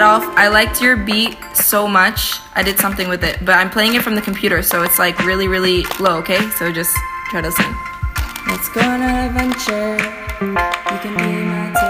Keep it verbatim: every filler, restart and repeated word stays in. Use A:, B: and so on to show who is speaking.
A: Rudolph, I liked your beat so much. I did something with it, but I'm playing it from the computer, so it's like really, really low, okay? So just try to listen. Let's go on an adventure. You can be my